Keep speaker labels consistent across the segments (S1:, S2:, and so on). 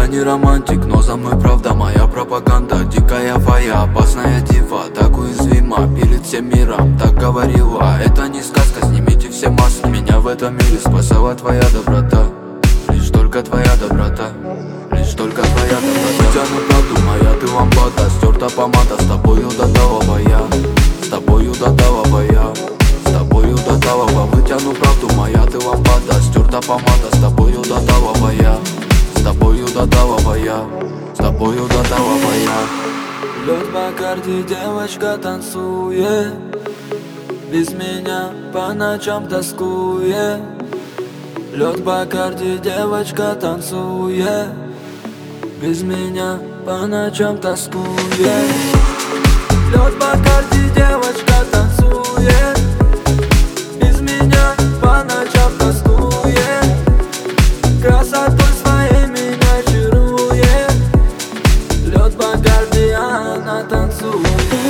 S1: Я не романтик, но за мной правда моя пропаганда. Дикая фая, опасная дива, так уязвима перед всем миром. Так говорила, это не сказка, снимите все маски. Меня в этом мире спасала твоя доброта. Лишь только твоя доброта, лишь только твоя доброта. Вытяну правду, моя ты лампада, стерта помада, с тобою до талого я, с тобою до талого я, с тобою до талого. Вытяну правду, моя ты лампада, стерта помада, с тобою до талого я, с тобою до талого я, с тобою до талого я.
S2: Лед Бакарди, девочка танцует, без меня по ночам тоскует. Лед Бакарди, девочка танцует, без меня по ночам тоскует. Лед Бакарди, девочка танцует, без меня по ночам тоскует. Красотой своей меня чарует. Лед Бакарди, она танцует.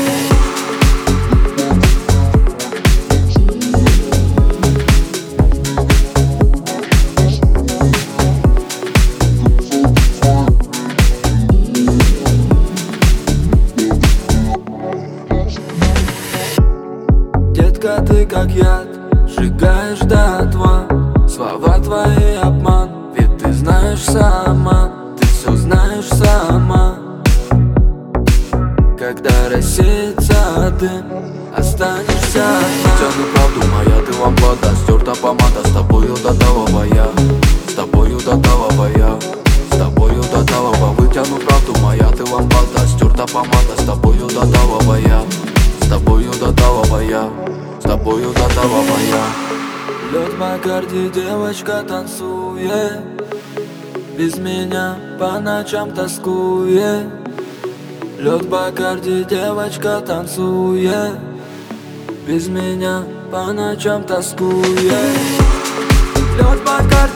S2: Детка, ты как яд, сжигаешь дотла. Слова твои обман, ведь ты знаешь сама, ты все знаешь сама. Когда рассеется дым, останешься одна.
S1: Тяну правду, моя ты лампада, стерта помада, с тобою до талого я, с тобою до талого я, с тобою до талого. Вытяну правду, моя ты лампада, стерта помада, с тобою до талого я, с тобою до талого я, с тобою до талого я.
S2: Лед Бакарди, девочка танцует, без меня по ночам тоскует. Лед Бакарди, девочка танцует, без меня по ночам тоскует. Лед Бакарди.